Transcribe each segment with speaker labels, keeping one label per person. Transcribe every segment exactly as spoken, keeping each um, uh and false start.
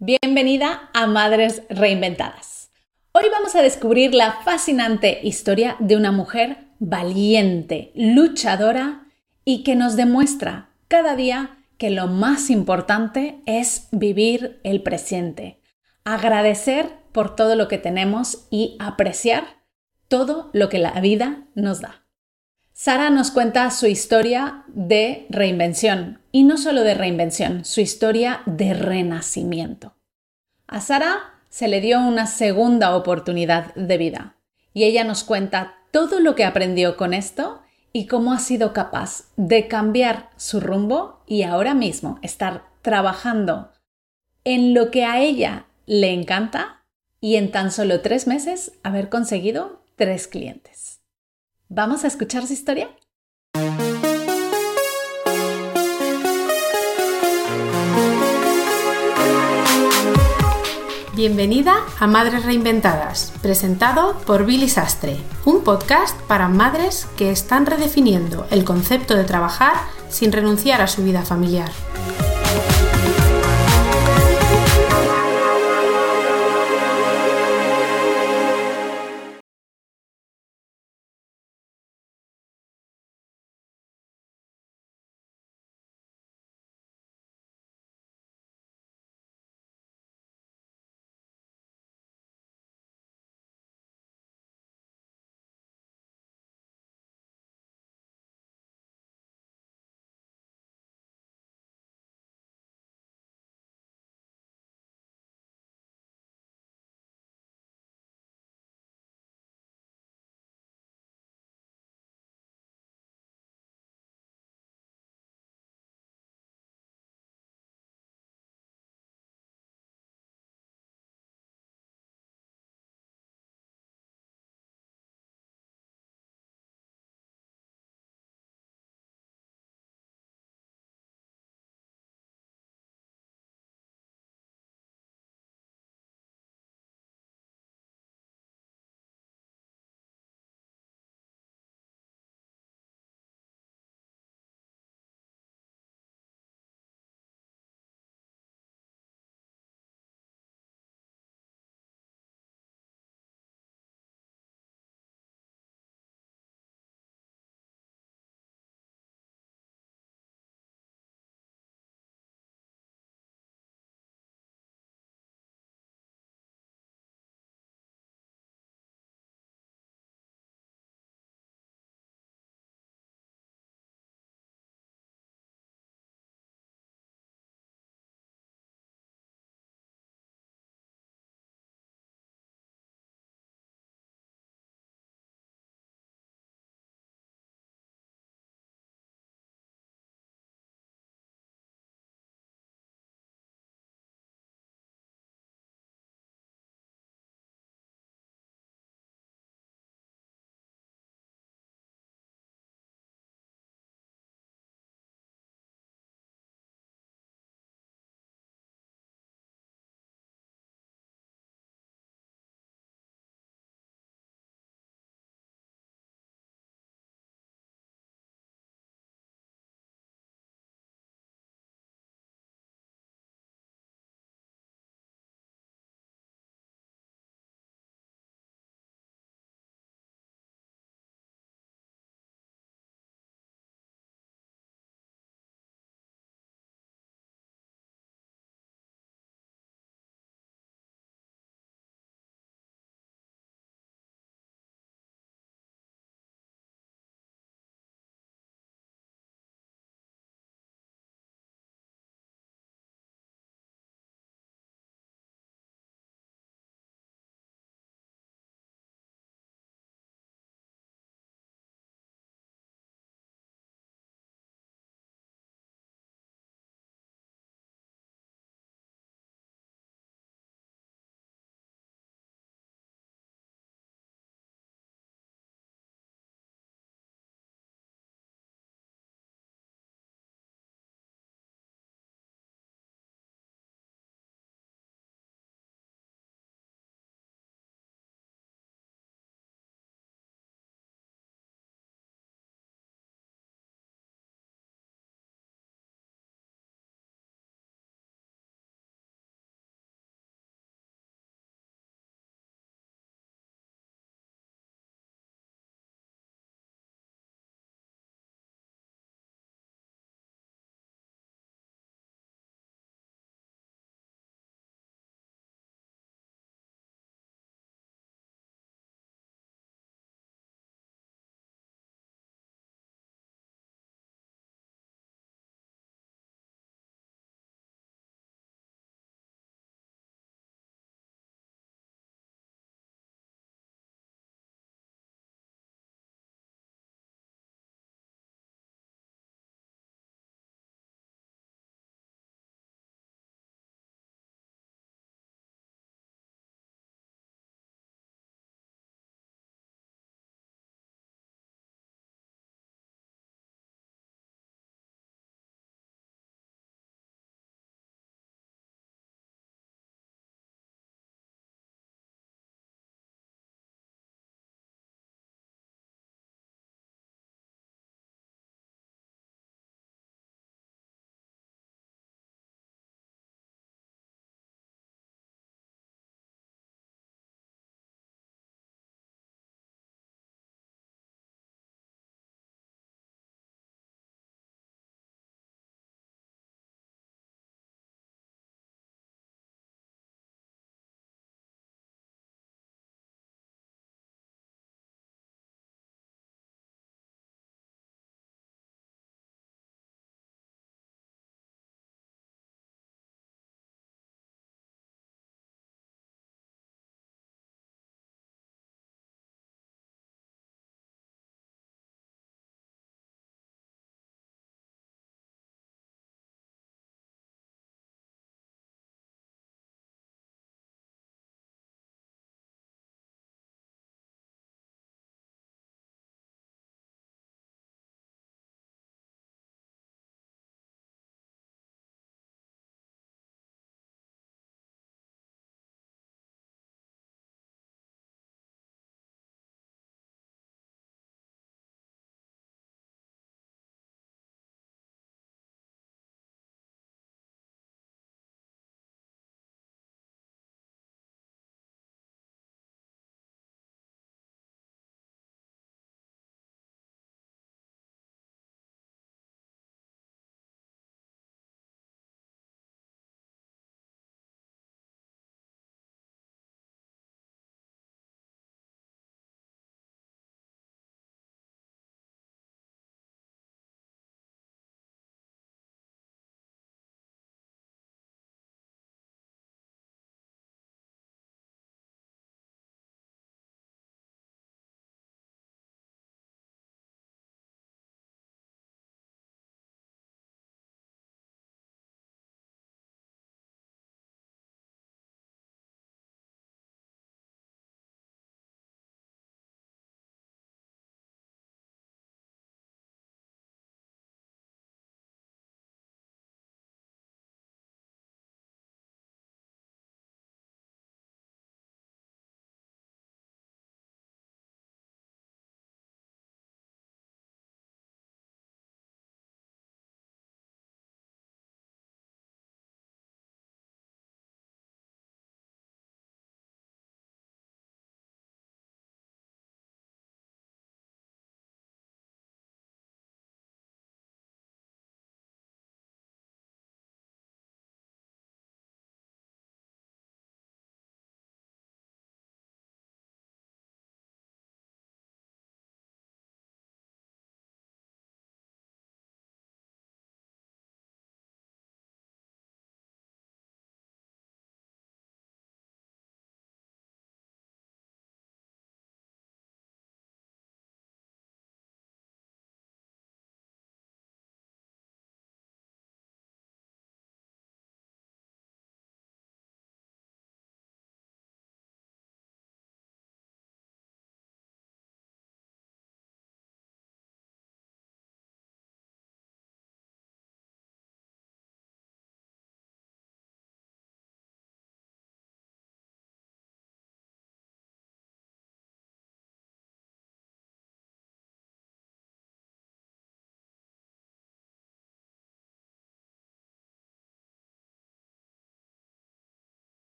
Speaker 1: Bienvenida a Madres Reinventadas. Hoy vamos a descubrir la fascinante historia de una mujer valiente, luchadora y que nos demuestra cada día que lo más importante es vivir el presente, agradecer por todo lo que tenemos y apreciar todo lo que la vida nos da. Sara nos cuenta su historia de reinvención, y no solo de reinvención, su historia de renacimiento. A Sara se le dio una segunda oportunidad de vida, y ella nos cuenta todo lo que aprendió con esto y cómo ha sido capaz de cambiar su rumbo y ahora mismo estar trabajando en lo que a ella le encanta y en tan solo tres meses haber conseguido tres clientes. ¿Vamos a escuchar su historia?
Speaker 2: Bienvenida a Madres Reinventadas, presentado por Billy Sastre, un podcast para madres que están redefiniendo el concepto de trabajar sin renunciar a su vida familiar.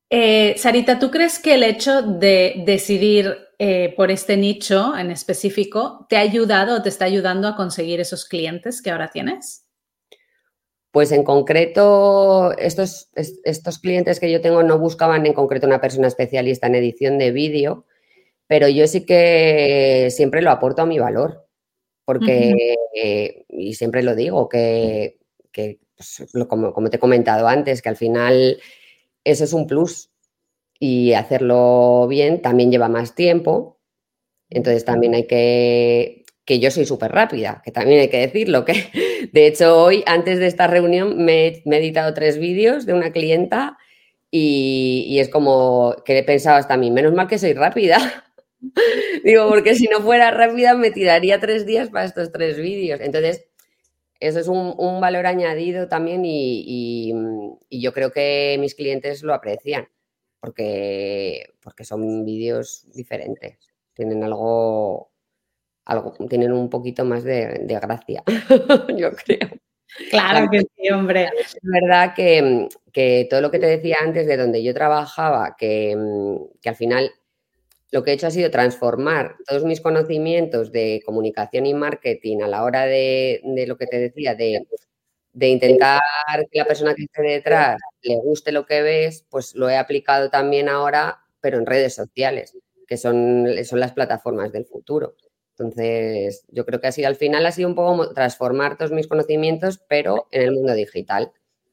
Speaker 1: Eh, Sarita, ¿tú crees que el hecho de decidir eh, por este nicho en específico te ha ayudado o te está ayudando a conseguir esos clientes que ahora tienes?
Speaker 3: Pues en concreto, estos, estos clientes que yo tengo no buscaban en concreto una persona especialista en edición de vídeo, pero yo sí que siempre lo aporto a mi valor, porque, uh-huh. eh, y siempre lo digo, que, que pues, lo, como, como te he comentado antes, que al final eso es un plus y hacerlo bien también lleva más tiempo, entonces también hay que... que yo soy súper rápida, que también hay que decirlo, que de hecho hoy, antes de esta reunión, me, me he editado tres vídeos de una clienta y, y es como que he pensado hasta a mí, menos mal que soy rápida. Digo, porque si no fuera rápida me tiraría tres días para estos tres vídeos. Entonces, eso es un, un valor añadido también y, y, y yo creo que mis clientes lo aprecian porque, porque son vídeos diferentes, tienen algo... Algo, tienen un poquito más de, de gracia, yo creo.
Speaker 1: Claro que sí, hombre.
Speaker 3: Es verdad que, que todo lo que te decía antes de donde yo trabajaba, que, que al final lo que he hecho ha sido transformar todos mis conocimientos de comunicación y marketing a la hora de, de lo que te decía, de, de intentar que la persona que esté detrás le guste lo que ves, pues lo he aplicado también ahora, pero en redes sociales, que son, son las plataformas del futuro. Entonces, yo creo que ha sido, al final ha sido un poco transformar todos mis conocimientos, pero en el mundo digital.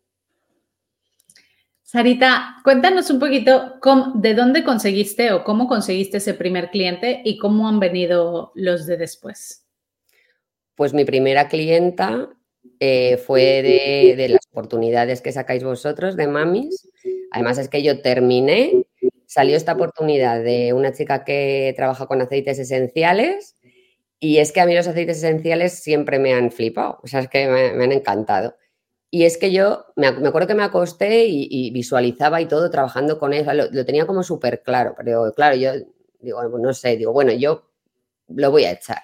Speaker 1: Sarita, cuéntanos un poquito cómo, de dónde conseguiste o cómo conseguiste ese primer cliente y cómo han venido los de después.
Speaker 3: Pues mi primera clienta eh, fue de, de las oportunidades que sacáis vosotros de mamis. Además es que yo terminé, salió esta oportunidad de una chica que trabaja con aceites esenciales. Y es que a mí los aceites esenciales siempre me han flipado, o sea, es que me, me han encantado. Y es que yo, me, me acuerdo que me acosté y, y visualizaba y todo trabajando con eso, lo, lo tenía como súper claro, pero claro, yo digo, no sé, digo, bueno, yo lo voy a echar.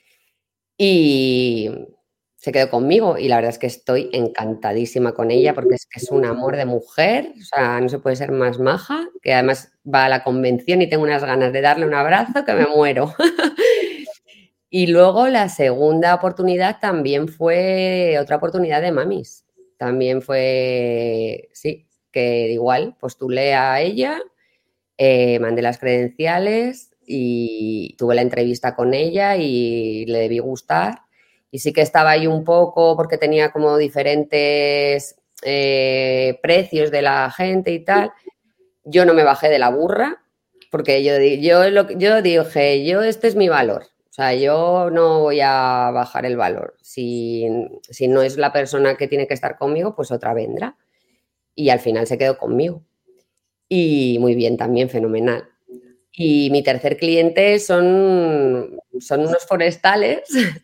Speaker 3: Y se quedó conmigo y la verdad es que estoy encantadísima con ella porque es que es un amor de mujer, o sea, no se puede ser más maja, que además va a la convención y tengo unas ganas de darle un abrazo que me muero. Y luego la segunda oportunidad también fue otra oportunidad de mamis. También fue, sí, que igual postulé a ella, eh, mandé las credenciales y tuve la entrevista con ella y le debí gustar. Y sí que estaba ahí un poco porque tenía como diferentes eh, precios de la gente y tal. Yo no me bajé de la burra porque yo, yo, lo, yo dije, yo este es mi valor. O sea, yo no voy a bajar el valor. Si, si no es la persona que tiene que estar conmigo, pues otra vendrá. Y al final se quedó conmigo. Y muy bien también, fenomenal. Y mi tercer cliente son, son unos forestales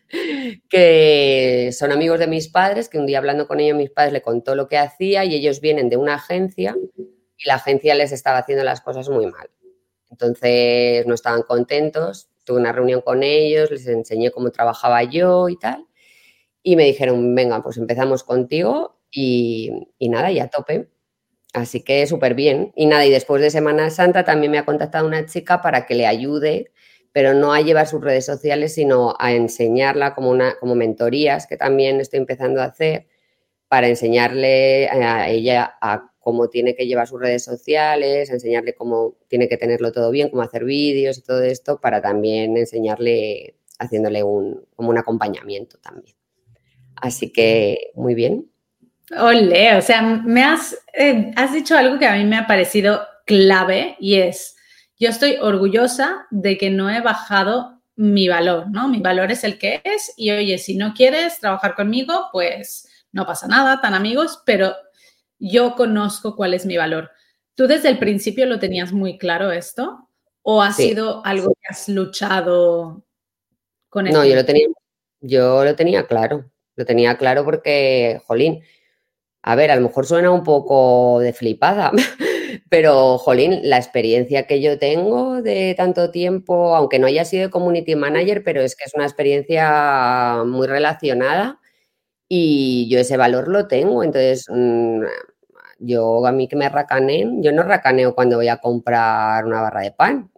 Speaker 3: que son amigos de mis padres, que un día hablando con ellos mis padres le contó lo que hacía y ellos vienen de una agencia y la agencia les estaba haciendo las cosas muy mal. Entonces no estaban contentos. Tuve una reunión con ellos, les enseñé cómo trabajaba yo y tal. Y me dijeron, venga, pues empezamos contigo y, y nada, y a tope. Así que súper bien. Y nada, y después de Semana Santa también me ha contactado una chica para que le ayude, pero no a llevar sus redes sociales, sino a enseñarla como, una, como mentorías, que también estoy empezando a hacer, para enseñarle a ella a cómo tiene que llevar sus redes sociales, enseñarle cómo tiene que tenerlo todo bien, cómo hacer vídeos y todo esto, para también enseñarle, haciéndole un, como un acompañamiento también. Así que, muy bien.
Speaker 1: Olé, o sea, me has, eh, has dicho algo que a mí me ha parecido clave y es, yo estoy orgullosa de que no he bajado mi valor, ¿no? Mi valor es el que es y, oye, si no quieres trabajar conmigo, pues no pasa nada, tan amigos, pero yo conozco cuál es mi valor. ¿Tú desde el principio lo tenías muy claro esto? ¿O ha sí. sido algo que has luchado con el
Speaker 3: No,
Speaker 1: tiempo?
Speaker 3: yo lo tenía, yo lo tenía claro. Lo tenía claro porque, jolín, a ver, a lo mejor suena un poco de flipada, pero, jolín, la experiencia que yo tengo de tanto tiempo, aunque no haya sido community manager, pero es que es una experiencia muy relacionada y yo ese valor lo tengo. Entonces, mmm, yo a mí que me racaneen, yo no racaneo cuando voy a comprar una barra de pan.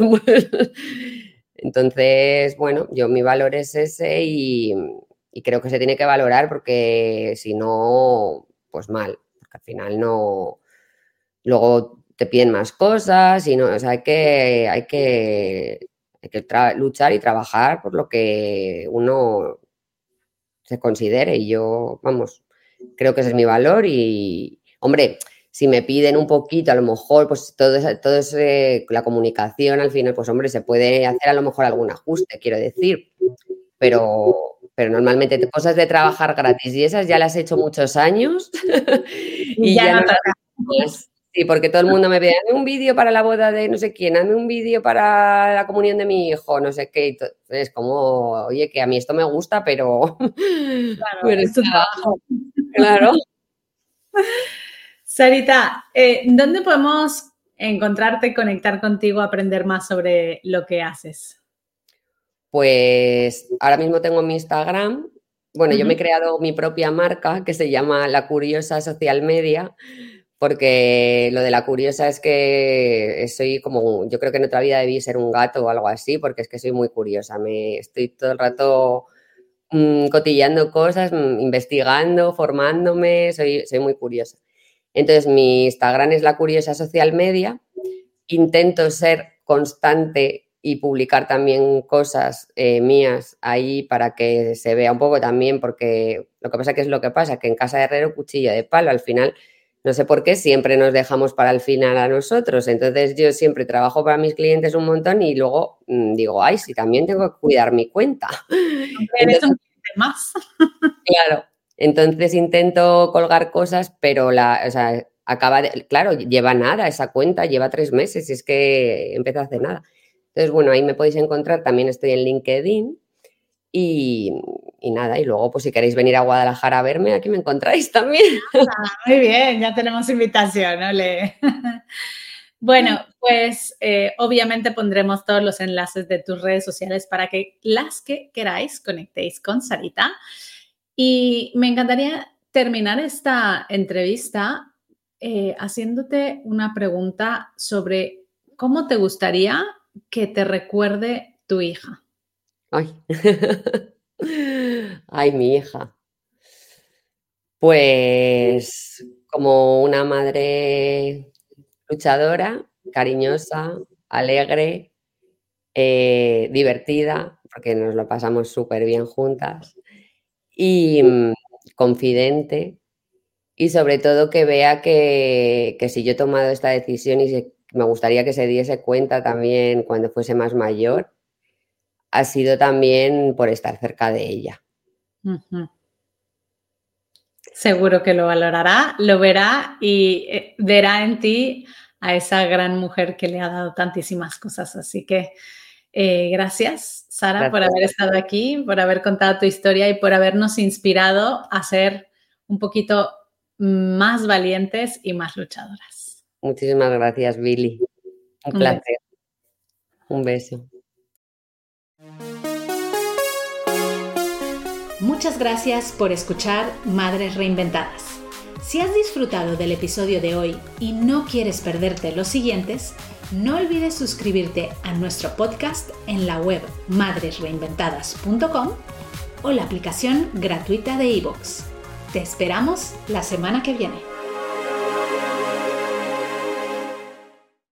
Speaker 3: Entonces, bueno, yo mi valor es ese y, y creo que se tiene que valorar porque si no, pues mal, porque al final no, luego te piden más cosas y no, o sea, hay que, hay que, hay que tra- luchar y trabajar por lo que uno se considere y yo, vamos, creo que ese es mi valor y, hombre, si me piden un poquito, a lo mejor, pues todo, es, todo es, eh, la comunicación, al final, pues hombre, se puede hacer a lo mejor algún ajuste, quiero decir, pero, pero normalmente cosas de trabajar gratis y esas ya las he hecho muchos años y
Speaker 1: ya
Speaker 3: ya
Speaker 1: no
Speaker 3: no las hago más. Sí, porque todo el mundo me pide, hazme un vídeo para la boda de no sé quién, hazme un vídeo para la comunión de mi hijo, no sé qué. Es como, oye, que a mí esto me gusta, pero...
Speaker 1: Claro,
Speaker 3: pero
Speaker 1: es tu trabajo.
Speaker 3: Claro.
Speaker 1: Sarita, eh, ¿dónde podemos encontrarte, conectar contigo, aprender más sobre lo que haces?
Speaker 3: Pues ahora mismo tengo mi Instagram. Bueno,
Speaker 1: Uh-huh.
Speaker 3: yo me he creado mi propia marca que se llama La Curiosa Social Media, porque lo de La Curiosa es que soy como, yo creo que en otra vida debí ser un gato o algo así, porque es que soy muy curiosa. Me estoy todo el rato mmm, cotilleando cosas, mmm, investigando, formándome, soy, soy muy curiosa. Entonces, mi Instagram es La Curiosa Social Media. Intento ser constante y publicar también cosas eh, mías ahí para que se vea un poco también, porque lo que pasa que es lo que pasa, que en casa de herrero cuchillo de palo, al final, no sé por qué, siempre nos dejamos para el final a nosotros. Entonces yo siempre trabajo para mis clientes un montón y luego mmm, digo, ay, sí, también tengo que cuidar mi cuenta.
Speaker 1: Eres
Speaker 3: Entonces,
Speaker 1: un cliente más.
Speaker 3: claro, entonces intento colgar cosas, pero la, o sea, acaba de, claro, lleva nada esa cuenta, lleva tres meses y es que empezó hace nada. Entonces, bueno, ahí me podéis encontrar, también estoy en LinkedIn y, y nada, y luego pues si queréis venir a Guadalajara a verme, aquí me encontráis también.
Speaker 1: Ah, muy bien, ya tenemos invitación, ¿ole? Bueno, pues eh, obviamente pondremos todos los enlaces de tus redes sociales para que las que queráis conectéis con Sarita. Y me encantaría terminar esta entrevista eh, haciéndote una pregunta sobre cómo te gustaría que te recuerde tu hija.
Speaker 3: Ay, ay, mi hija. Pues como una madre luchadora, cariñosa, alegre, eh, divertida, porque nos lo pasamos súper bien juntas, y mm, confidente, y sobre todo que vea que, que si yo he tomado esta decisión y se, me gustaría que se diese cuenta también cuando fuese más mayor, ha sido también por estar cerca de ella.
Speaker 1: Uh-huh. Seguro que lo valorará, lo verá y eh, verá en ti a esa gran mujer que le ha dado tantísimas cosas. Así que eh, gracias, Sara,
Speaker 3: Gracias.
Speaker 1: por haber estado aquí, por haber contado tu historia y por habernos inspirado a ser un poquito más valientes y más luchadoras.
Speaker 3: Muchísimas gracias, Billy. Un, Un placer. Beso. Un beso.
Speaker 1: Muchas gracias por escuchar Madres Reinventadas. Si has disfrutado del episodio de hoy y no quieres perderte los siguientes, no olvides suscribirte a nuestro podcast en la web madres reinventadas punto com o la aplicación gratuita de iVoox. Te esperamos la semana que viene.